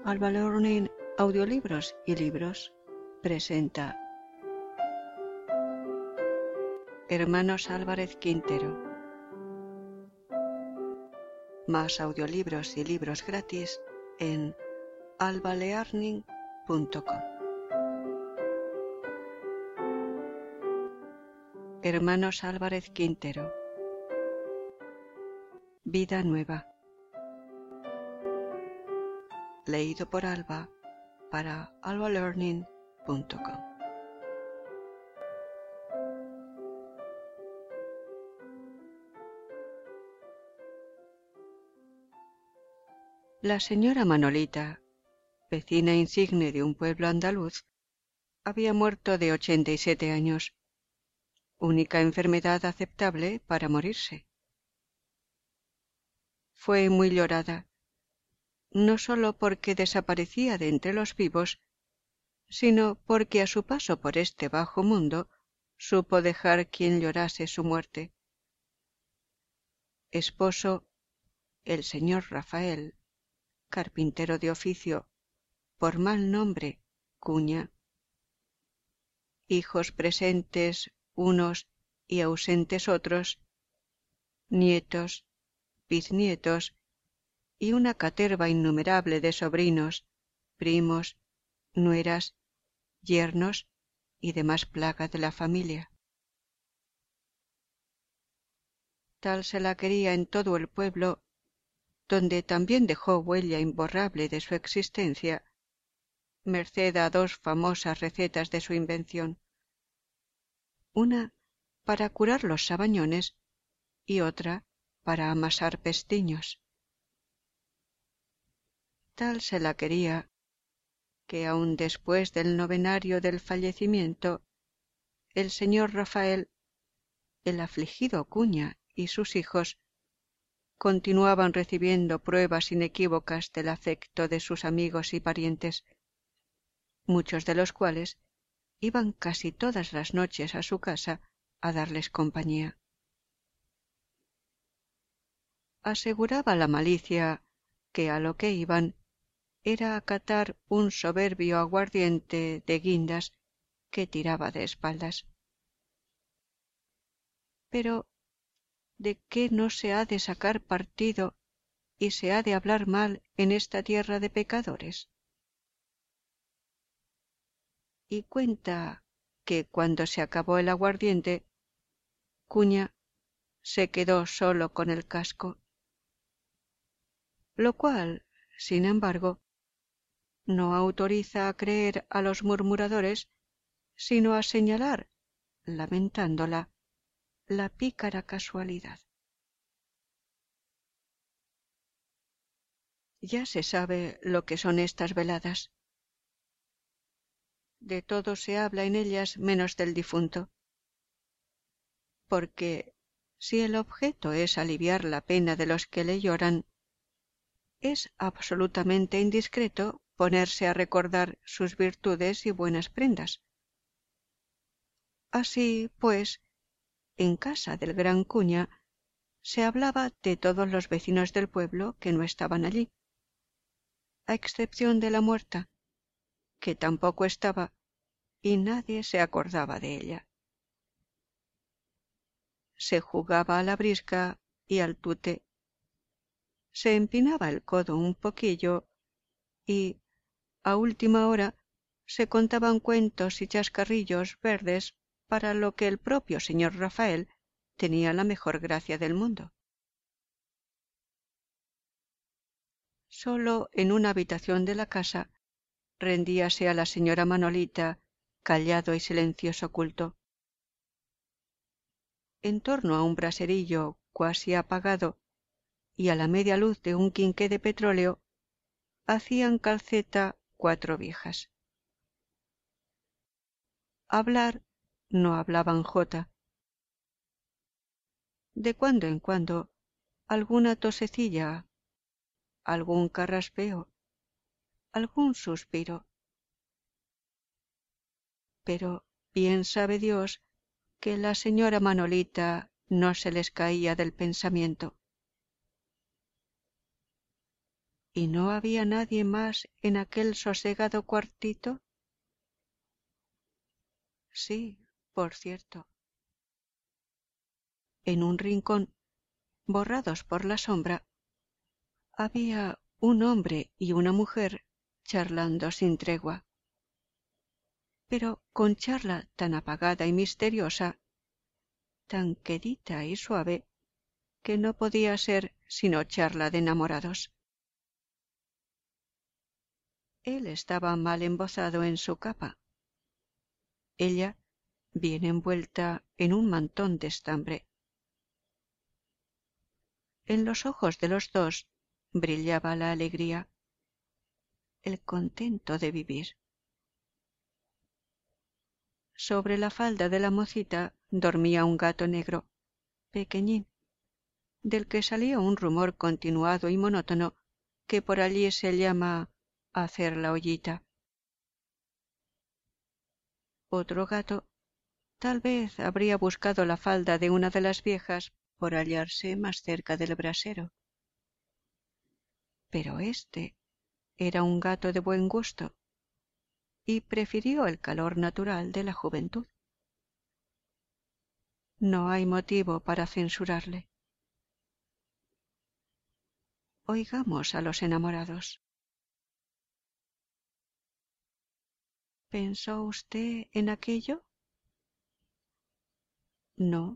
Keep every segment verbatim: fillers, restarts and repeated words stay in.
Alba Learning Audiolibros y Libros presenta Hermanos Álvarez Quintero. Más audiolibros y libros gratis en alba learning punto com. Hermanos Álvarez Quintero. Vida nueva. Leído por Alba para alba learning punto com. La señora Manolita, vecina insigne de un pueblo andaluz, había muerto de ochenta y siete años, única enfermedad aceptable para morirse. Fue muy llorada, no sólo porque desaparecía de entre los vivos, sino porque a su paso por este bajo mundo supo dejar quien llorase su muerte. Esposo, el señor Rafael, carpintero de oficio, por mal nombre, Cuña. Hijos presentes unos y ausentes otros, nietos, bisnietos y una caterva innumerable de sobrinos, primos, nueras, yernos y demás plagas de la familia. Tal se la quería en todo el pueblo, donde también dejó huella imborrable de su existencia, merced a dos famosas recetas de su invención, una para curar los sabañones y otra para amasar pestiños. Tal se la quería que aun después del novenario del fallecimiento, el señor Rafael, el afligido Cuña y sus hijos continuaban recibiendo pruebas inequívocas del afecto de sus amigos y parientes, muchos de los cuales iban casi todas las noches a su casa a darles compañía. Aseguraba la malicia que a lo que iban era a catar un soberbio aguardiente de guindas que tiraba de espaldas. Pero ¿de qué no se ha de sacar partido y se ha de hablar mal en esta tierra de pecadores? Y cuenta que cuando se acabó el aguardiente, Cuña se quedó solo con el casco, lo cual, sin embargo, no autoriza a creer a los murmuradores, sino a señalar, lamentándola, la pícara casualidad. Ya se sabe lo que son estas veladas. De todo se habla en ellas menos del difunto, porque si el objeto es aliviar la pena de los que le lloran, es absolutamente indiscreto ponerse a recordar sus virtudes y buenas prendas. Así, pues, en casa del gran Cuña se hablaba de todos los vecinos del pueblo que no estaban allí, a excepción de la muerta, que tampoco estaba y nadie se acordaba de ella. Se jugaba a la brisca y al tute, se empinaba el codo un poquillo y, a última hora, se contaban cuentos y chascarrillos verdes para lo que el propio señor Rafael tenía la mejor gracia del mundo. Solo en una habitación de la casa rendíase a la señora Manolita callado y silencioso culto. En torno a un braserillo cuasi apagado y a la media luz de un quinqué de petróleo hacían calceta cuatro viejas. Hablar no hablaban jota. De cuando en cuando alguna tosecilla, algún carraspeo, algún suspiro. Pero bien sabe Dios que la señora Manolita no se les caía del pensamiento. ¿Y no había nadie más en aquel sosegado cuartito? Sí, por cierto. En un rincón, borrados por la sombra, había un hombre y una mujer charlando sin tregua, pero con charla tan apagada y misteriosa, tan quedita y suave, que no podía ser sino charla de enamorados. Él estaba mal embozado en su capa, ella bien envuelta en un mantón de estambre. En los ojos de los dos brillaba la alegría, el contento de vivir. Sobre la falda de la mocita dormía un gato negro, pequeñín, del que salía un rumor continuado y monótono que por allí se llama hacer la ollita. Otro gato tal vez habría buscado la falda de una de las viejas por hallarse más cerca del brasero. Pero éste era un gato de buen gusto y prefirió el calor natural de la juventud. No hay motivo para censurarle. Oigamos a los enamorados. ¿Pensó usted en aquello? No.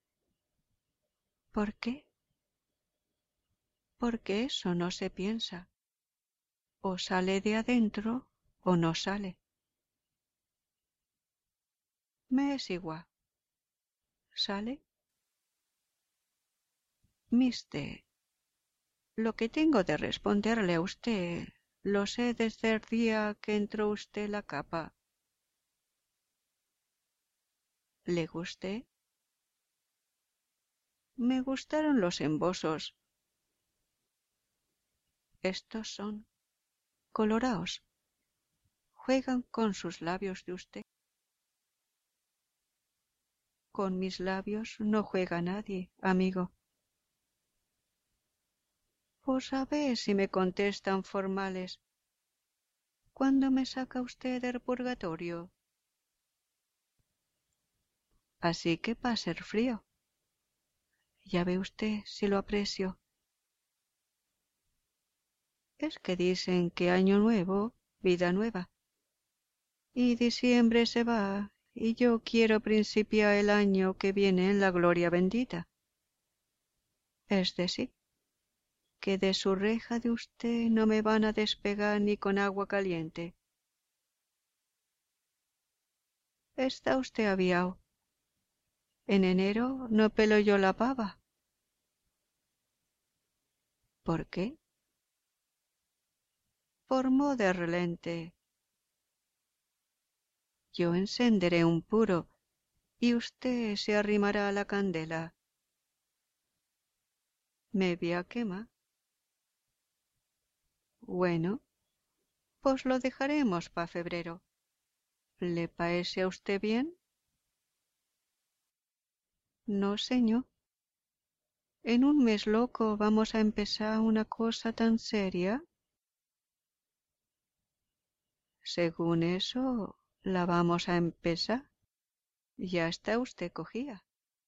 ¿Por qué? Porque eso no se piensa. O sale de adentro o no sale. Me es igual. ¿Sale? Mister, lo que tengo de responderle a usted lo sé desde el día que entró usted la capa. ¿Le gusté? Me gustaron los embosos. Estos son coloraos. Juegan con sus labios de usted. Con mis labios no juega nadie, amigo. Pues a ver si me contestan formales. ¿Cuándo me saca usted del purgatorio? Así que va a ser frío. Ya ve usted si lo aprecio. Es que dicen que año nuevo, vida nueva. Y diciembre se va, y yo quiero principiar el año que viene en la gloria bendita. Es decir, que de su reja de usted no me van a despegar ni con agua caliente. Está usted aviao. En enero no pelo yo la pava. ¿Por qué? Por mo de relente. Yo encenderé un puro y usted se arrimará a la candela. Me vi a quema. Bueno, pues lo dejaremos pa febrero. ¿Le parece a usted bien? No, señor. En un mes loco vamos a empezar una cosa tan seria. Según eso, la vamos a empezar. Ya está usted cogida.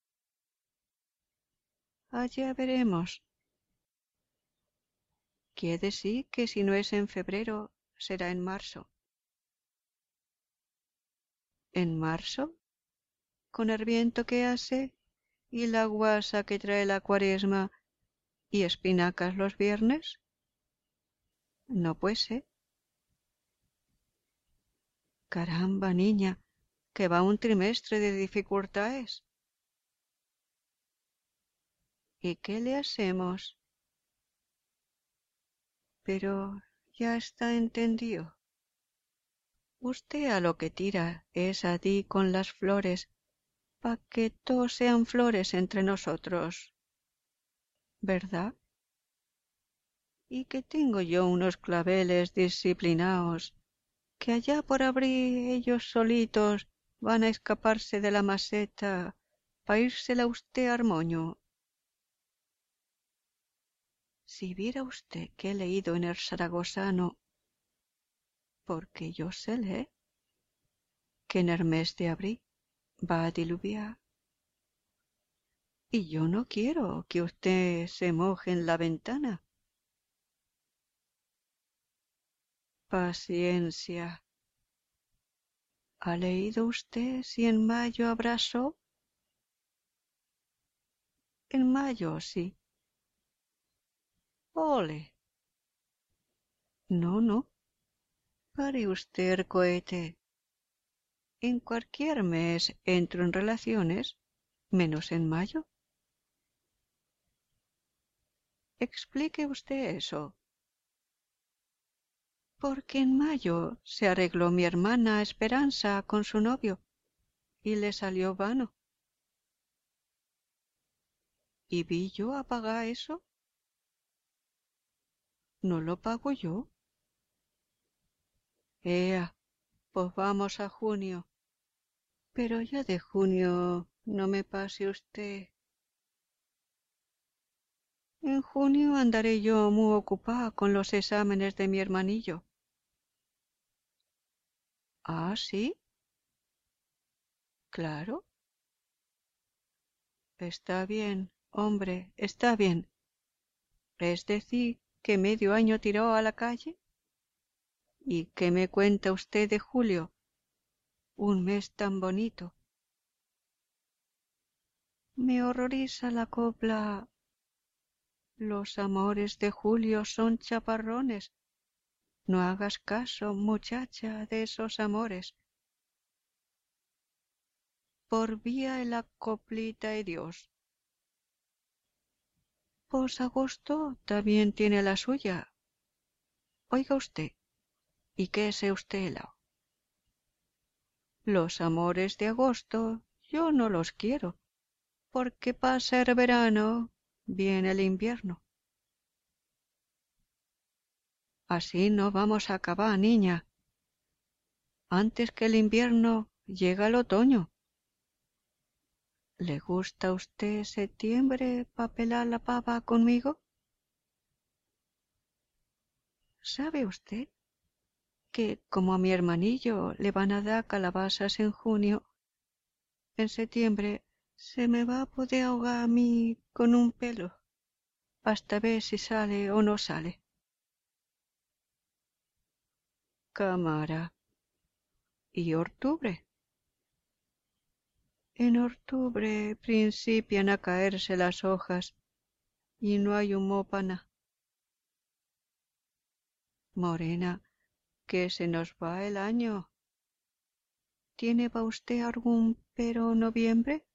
Allá veremos. Quiere decir que si no es en febrero, será en marzo. ¿En marzo? Con el viento que hace y la guasa que trae la cuaresma y espinacas los viernes. No puede ser. Caramba, niña, que va un trimestre de dificultades. ¿Y qué le hacemos? Pero ya está entendido. Usted a lo que tira es a ti con las flores, pa' que todos sean flores entre nosotros. ¿Verdad? Y que tengo yo unos claveles disciplinaos, que allá por abrir ellos solitos van a escaparse de la maceta pa írsela usted al moño. Si viera usted que he leído en el zaragozano, porque yo sé leer, que en el mes de abril va a diluviar. Y yo no quiero que usted se moje en la ventana. Paciencia. ¿Ha leído usted si en mayo habrá sol? En mayo, sí. Ole. No, no. Pare usted el cohete. En cualquier mes entro en relaciones, menos en mayo. Explique usted eso. Porque en mayo se arregló mi hermana Esperanza con su novio y le salió vano. ¿Y vi yo a pagar eso? ¿No lo pago yo? Ea, pues vamos a junio. Pero ya de junio no me pase usted. En junio andaré yo muy ocupada con los exámenes de mi hermanillo. ¿Ah, sí? Claro. Está bien, hombre, está bien. Es decir, que medio año tiró a la calle. ¿Y qué me cuenta usted de julio? Un mes tan bonito. Me horroriza la copla. Los amores de julio son chaparrones. No hagas caso, muchacha, de esos amores. Por vía de la coplita de Dios. Pues agosto también tiene la suya. Oiga usted, ¿y qué sé usted, Lao? Los amores de agosto yo no los quiero, porque pasa el verano, viene el invierno. Así no vamos a acabar, niña. Antes que el invierno llega el otoño. ¿Le gusta a usted septiembre pa' pelar la pava conmigo? ¿Sabe usted que como a mi hermanillo le van a dar calabazas en junio, en septiembre se me va a poder ahogar a mí con un pelo, hasta ver si sale o no sale? Cámara. ¿Y octubre? En octubre principian a caerse las hojas y no hay humo pa' ná. Morena, que se nos va el año. ¿Tiene pa' usted algún pero noviembre?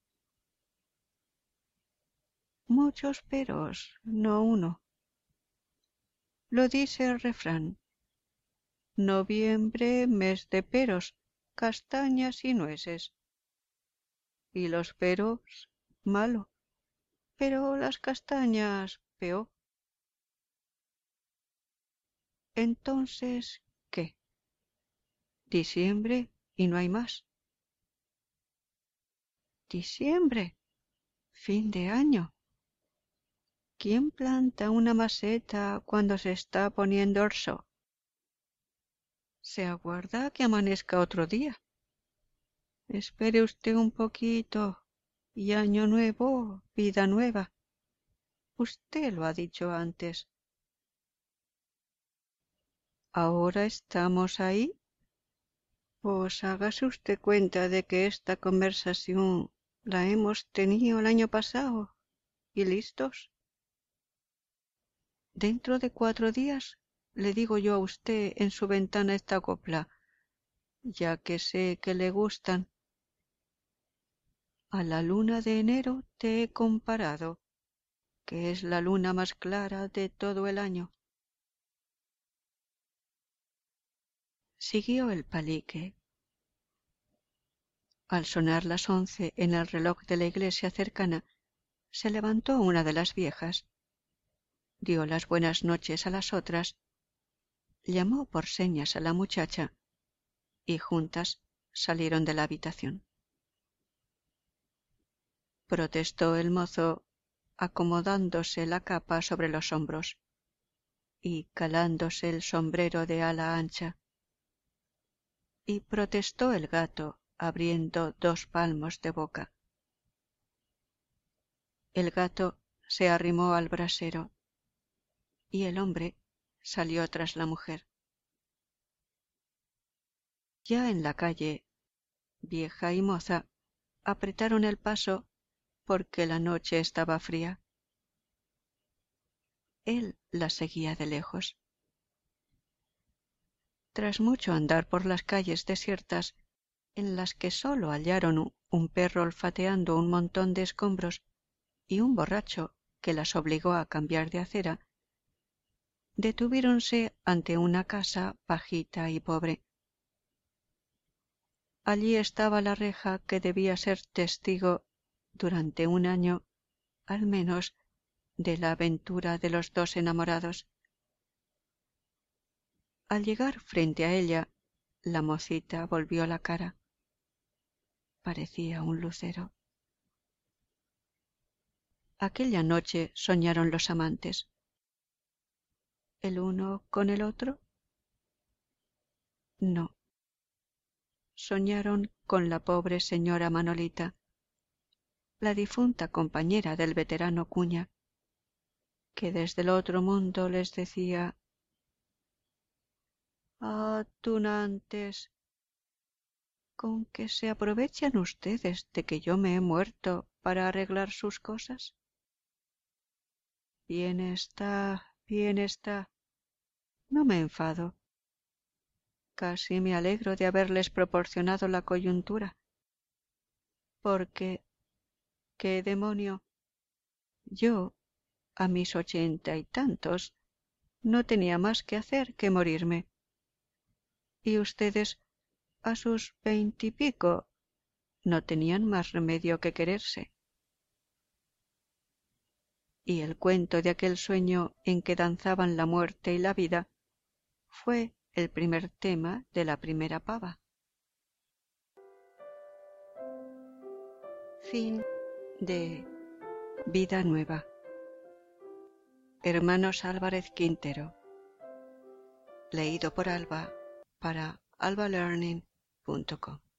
Muchos peros, no uno. Lo dice el refrán. Noviembre, mes de peros, castañas y nueces. Y los peros, malo, pero las castañas, peor. Entonces, ¿qué? Diciembre y no hay más. Diciembre, fin de año. ¿Quién planta una maceta cuando se está poniendo el sol? Se aguarda que amanezca otro día. Espere usted un poquito, y año nuevo, vida nueva. Usted lo ha dicho antes. ¿Ahora estamos ahí? Pues hágase usted cuenta de que esta conversación la hemos tenido el año pasado. ¿Y listos? Dentro de cuatro días le digo yo a usted en su ventana esta copla, ya que sé que le gustan. A la luna de enero te he comparado, que es la luna más clara de todo el año. Siguió el palique. Al sonar las once en el reloj de la iglesia cercana, se levantó una de las viejas, dio las buenas noches a las otras, llamó por señas a la muchacha y juntas salieron de la habitación. Protestó el mozo acomodándose la capa sobre los hombros y calándose el sombrero de ala ancha. Y protestó el gato, abriendo dos palmos de boca. El gato se arrimó al brasero y el hombre salió tras la mujer. Ya en la calle, vieja y moza apretaron el paso porque la noche estaba fría. Él la seguía de lejos. Tras mucho andar por las calles desiertas, en las que sólo hallaron un perro olfateando un montón de escombros y un borracho que las obligó a cambiar de acera, detuviéronse ante una casa bajita y pobre. Allí estaba la reja que debía ser testigo durante un año, al menos, de la aventura de los dos enamorados. Al llegar frente a ella, la mocita volvió la cara. Parecía un lucero. Aquella noche soñaron los amantes. ¿El uno con el otro? No. Soñaron con la pobre señora Manolita, la difunta compañera del veterano Cuña, que desde el otro mundo les decía: «Ah, tunantes, ¿con que se aprovechan ustedes de que yo me he muerto para arreglar sus cosas? Bien está, bien está. No me enfado. Casi me alegro de haberles proporcionado la coyuntura, porque, ¿qué demonio? Yo, a mis ochenta y tantos, no tenía más que hacer que morirme. Y ustedes, a sus veintipico, no tenían más remedio que quererse». Y el cuento de aquel sueño en que danzaban la muerte y la vida fue el primer tema de la primera pava. Fin de Vida Nueva. Hermanos Álvarez Quintero. Leído por Alba para alba learning punto com.